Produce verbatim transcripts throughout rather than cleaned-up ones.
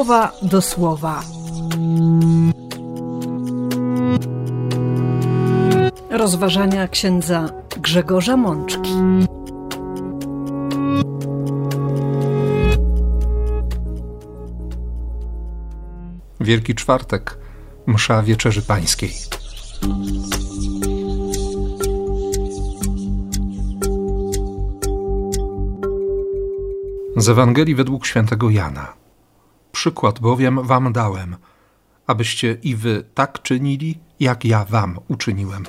słowa do słowa. Rozważania księdza Grzegorza Mączki. Wielki Czwartek, msza Wieczerzy Pańskiej. Z Ewangelii według świętego Jana. Przykład bowiem wam dałem, abyście i wy tak czynili, jak ja wam uczyniłem.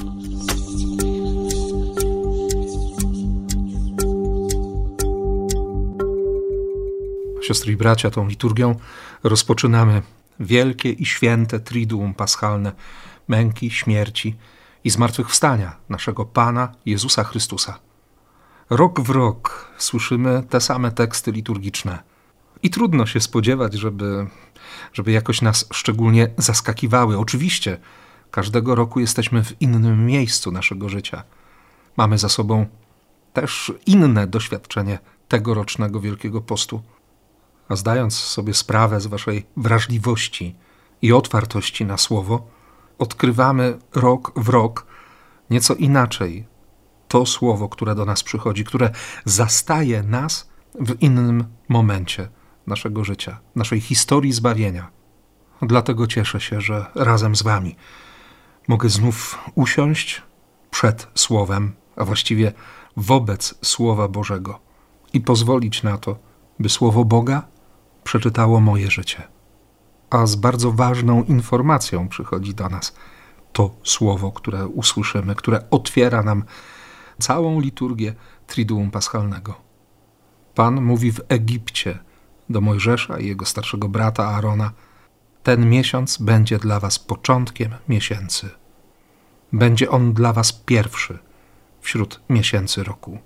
Siostry i bracia, tą liturgią rozpoczynamy wielkie i święte Triduum Paschalne męki, śmierci i zmartwychwstania naszego Pana Jezusa Chrystusa. Rok w rok słyszymy te same teksty liturgiczne i trudno się spodziewać, żeby, żeby jakoś nas szczególnie zaskakiwały. Oczywiście każdego roku jesteśmy w innym miejscu naszego życia. Mamy za sobą też inne doświadczenie tegorocznego Wielkiego Postu. A zdając sobie sprawę z waszej wrażliwości i otwartości na słowo, odkrywamy rok w rok nieco inaczej to słowo, które do nas przychodzi, które zastaje nas w innym momencie naszego życia, naszej historii zbawienia. Dlatego cieszę się, że razem z wami mogę znów usiąść przed Słowem, a właściwie wobec Słowa Bożego i pozwolić na to, by Słowo Boga przeczytało moje życie. A z bardzo ważną informacją przychodzi do nas to Słowo, które usłyszymy, które otwiera nam całą liturgię Triduum Paschalnego. Pan mówi w Egipcie do Mojżesza i jego starszego brata Aarona: ten miesiąc będzie dla was początkiem miesięcy. Będzie on dla was pierwszy wśród miesięcy roku.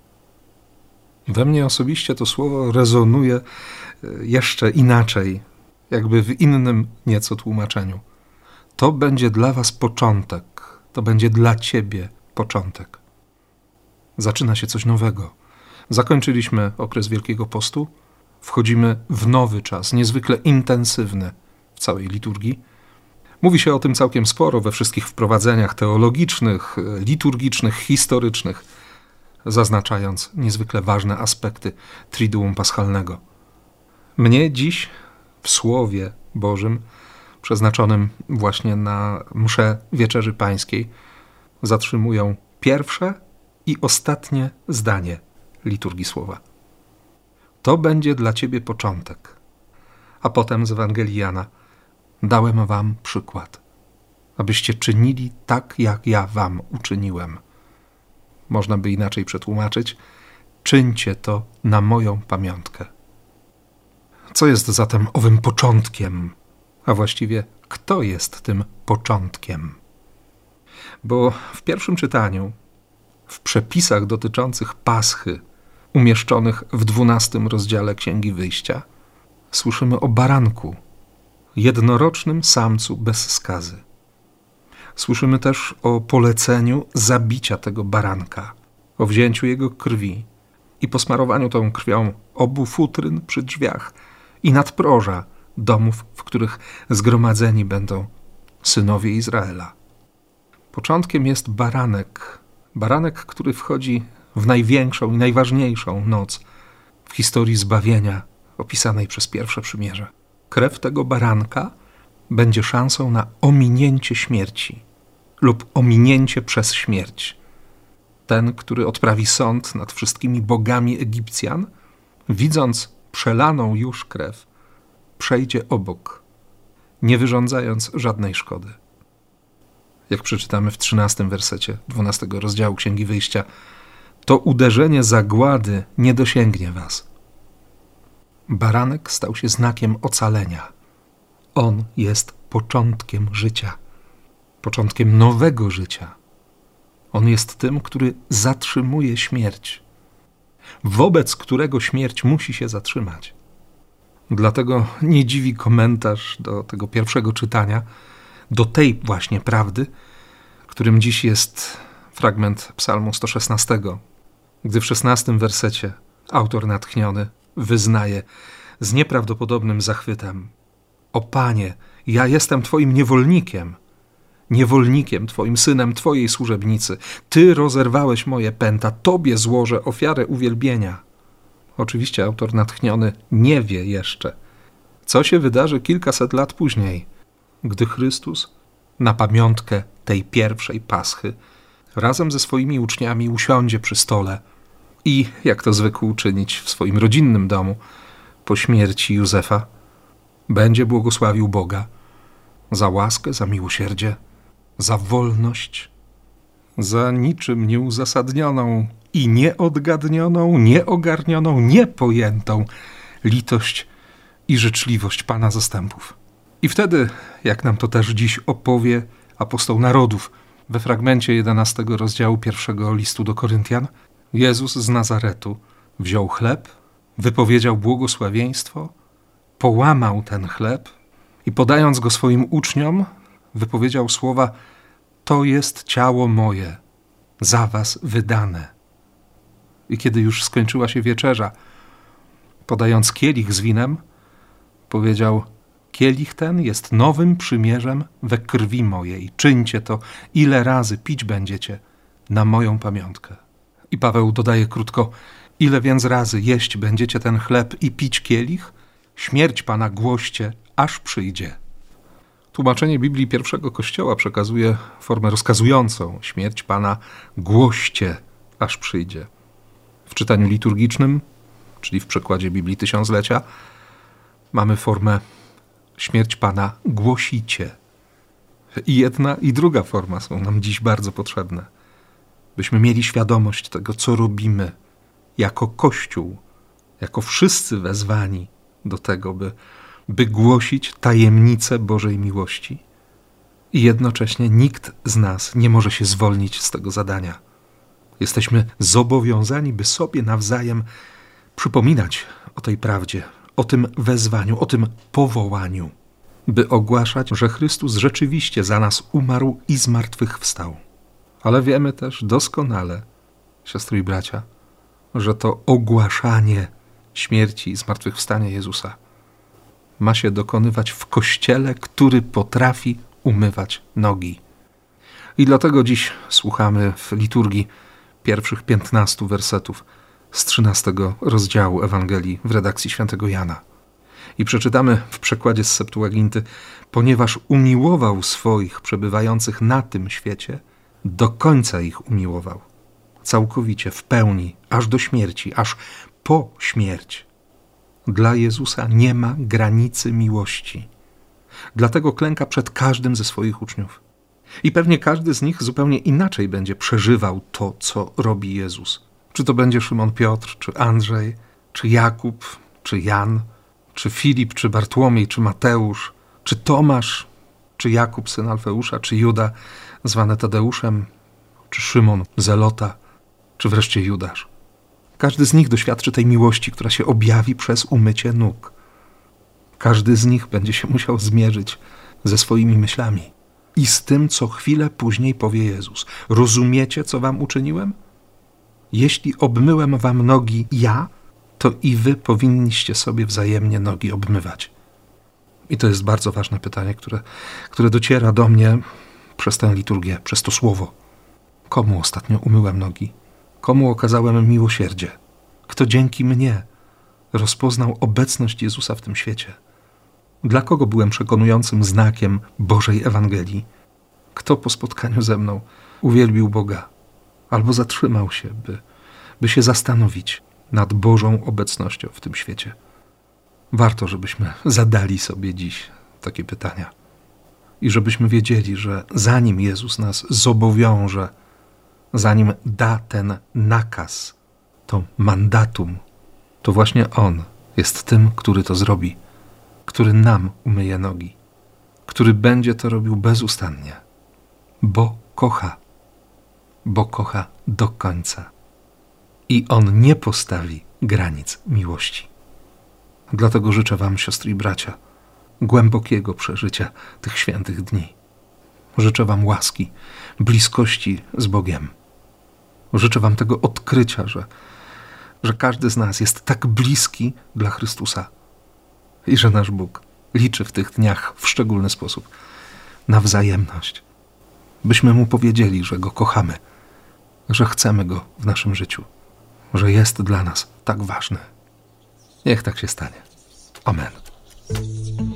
We mnie osobiście to słowo rezonuje jeszcze inaczej, jakby w innym nieco tłumaczeniu. To będzie dla was początek, to będzie dla ciebie początek. Zaczyna się coś nowego. Zakończyliśmy okres Wielkiego Postu, wchodzimy w nowy czas, niezwykle intensywny w całej liturgii. Mówi się o tym całkiem sporo we wszystkich wprowadzeniach teologicznych, liturgicznych, historycznych, zaznaczając niezwykle ważne aspekty Triduum Paschalnego. Mnie dziś w Słowie Bożym, przeznaczonym właśnie na mszę Wieczerzy Pańskiej, zatrzymują pierwsze i ostatnie zdanie liturgii Słowa. To będzie dla ciebie początek. A potem z Ewangelii Jana: dałem wam przykład, abyście czynili tak, jak ja wam uczyniłem. Można by inaczej przetłumaczyć: czyńcie to na moją pamiątkę. Co jest zatem owym początkiem? A właściwie kto jest tym początkiem? Bo w pierwszym czytaniu, w przepisach dotyczących Paschy, umieszczonych w dwunastym rozdziale Księgi Wyjścia, słyszymy o baranku, jednorocznym samcu bez skazy. Słyszymy też o poleceniu zabicia tego baranka, o wzięciu jego krwi i posmarowaniu tą krwią obu futryn przy drzwiach i nadproża domów, w których zgromadzeni będą synowie Izraela. Początkiem jest baranek, baranek, który wchodzi w największą i najważniejszą noc w historii zbawienia opisanej przez pierwsze przymierze. Krew tego baranka będzie szansą na ominięcie śmierci lub ominięcie przez śmierć. Ten, który odprawi sąd nad wszystkimi bogami Egipcjan, widząc przelaną już krew, przejdzie obok, nie wyrządzając żadnej szkody. Jak przeczytamy w trzynastym wersecie dwunastego rozdziału Księgi Wyjścia: to uderzenie zagłady nie dosięgnie was. Baranek stał się znakiem ocalenia. On jest początkiem życia, początkiem nowego życia. On jest tym, który zatrzymuje śmierć, wobec którego śmierć musi się zatrzymać. Dlatego nie dziwi komentarz do tego pierwszego czytania, do tej właśnie prawdy, którym dziś jest fragment Psalmu sto szesnastego, gdy w szesnastym wersecie autor natchniony wyznaje: z nieprawdopodobnym zachwytem: o Panie, ja jestem Twoim niewolnikiem, niewolnikiem Twoim, synem Twojej służebnicy. Ty rozerwałeś moje pęta, Tobie złożę ofiarę uwielbienia. Oczywiście autor natchniony nie wie jeszcze, co się wydarzy kilkaset lat później, gdy Chrystus na pamiątkę tej pierwszej Paschy razem ze swoimi uczniami usiądzie przy stole i, jak to zwykł uczynić w swoim rodzinnym domu po śmierci Józefa, będzie błogosławił Boga za łaskę, za miłosierdzie, za wolność, za niczym nieuzasadnioną i nieodgadnioną, nieogarnioną, niepojętą litość i życzliwość Pana zastępów. I wtedy, jak nam to też dziś opowie apostoł narodów we fragmencie jedenastego rozdziału pierwszego listu do Koryntian, Jezus z Nazaretu wziął chleb, wypowiedział błogosławieństwo, połamał ten chleb i podając go swoim uczniom, wypowiedział słowa: to jest ciało moje, za was wydane. I kiedy już skończyła się wieczerza, podając kielich z winem, powiedział: kielich ten jest nowym przymierzem we krwi mojej. Czyńcie to, ile razy pić będziecie, na moją pamiątkę. I Paweł dodaje krótko: ile więc razy jeść będziecie ten chleb i pić kielich, śmierć Pana głoście, aż przyjdzie. Tłumaczenie Biblii pierwszego Kościoła przekazuje formę rozkazującą: śmierć Pana głoście, aż przyjdzie. W czytaniu liturgicznym, czyli w przekładzie Biblii Tysiąclecia, mamy formę: śmierć Pana głosicie. I jedna, i druga forma są nam dziś bardzo potrzebne, byśmy mieli świadomość tego, co robimy jako Kościół, jako wszyscy wezwani do tego, by, by głosić tajemnicę Bożej miłości. I jednocześnie nikt z nas nie może się zwolnić z tego zadania. Jesteśmy zobowiązani, by sobie nawzajem przypominać o tej prawdzie, o tym wezwaniu, o tym powołaniu, by ogłaszać, że Chrystus rzeczywiście za nas umarł i zmartwychwstał. Ale wiemy też doskonale, siostry i bracia, że to ogłaszanie śmierci i zmartwychwstania Jezusa ma się dokonywać w Kościele, który potrafi umywać nogi. I dlatego dziś słuchamy w liturgii pierwszych piętnastu wersetów z trzynastego rozdziału Ewangelii w redakcji świętego Jana. I przeczytamy w przekładzie z Septuaginty: ponieważ umiłował swoich przebywających na tym świecie, do końca ich umiłował. Całkowicie, w pełni, aż do śmierci, aż po śmierć. Dla Jezusa nie ma granicy miłości. Dlatego klęka przed każdym ze swoich uczniów. I pewnie każdy z nich zupełnie inaczej będzie przeżywał to, co robi Jezus. Czy to będzie Szymon Piotr, czy Andrzej, czy Jakub, czy Jan, czy Filip, czy Bartłomiej, czy Mateusz, czy Tomasz, czy Jakub, syn Alfeusza, czy Juda, zwany Tadeuszem, czy Szymon, Zelota, czy wreszcie Judasz. Każdy z nich doświadczy tej miłości, która się objawi przez umycie nóg. Każdy z nich będzie się musiał zmierzyć ze swoimi myślami i z tym, co chwilę później powie Jezus. Rozumiecie, co wam uczyniłem? Jeśli obmyłem wam nogi ja, to i wy powinniście sobie wzajemnie nogi obmywać. I to jest bardzo ważne pytanie, które, które dociera do mnie przez tę liturgię, przez to słowo. Komu ostatnio umyłem nogi? Komu okazałem miłosierdzie? Kto dzięki mnie rozpoznał obecność Jezusa w tym świecie? Dla kogo byłem przekonującym znakiem Bożej Ewangelii? Kto po spotkaniu ze mną uwielbił Boga albo zatrzymał się, by, by się zastanowić nad Bożą obecnością w tym świecie? Warto, żebyśmy zadali sobie dziś takie pytania i żebyśmy wiedzieli, że zanim Jezus nas zobowiąże, zanim da ten nakaz, to mandatum, to właśnie On jest tym, który to zrobi, który nam umyje nogi, który będzie to robił bezustannie, bo kocha, bo kocha do końca. I On nie postawi granic miłości. Dlatego życzę wam, siostry i bracia, głębokiego przeżycia tych świętych dni. Życzę wam łaski, bliskości z Bogiem. Życzę wam tego odkrycia, że, że każdy z nas jest tak bliski dla Chrystusa, i że nasz Bóg liczy w tych dniach w szczególny sposób na wzajemność. Byśmy Mu powiedzieli, że Go kochamy, że chcemy Go w naszym życiu, że jest dla nas tak ważny. Niech tak się stanie. Amen.